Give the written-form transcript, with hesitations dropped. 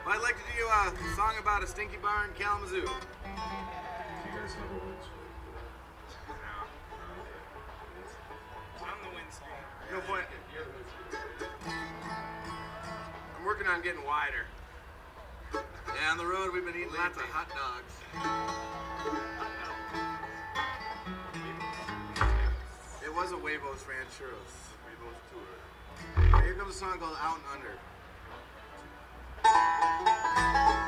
Well, I'd like to do a song about a stinky bar in Kalamazoo. Do you guys have a windscreen? I'm the windscreen. No point. I'm working on getting wider. Yeah, on the road we've been eating lots of hot dogs. It was a Huevos Rancheros. Huevos Tour. Here comes a song called Out and Under.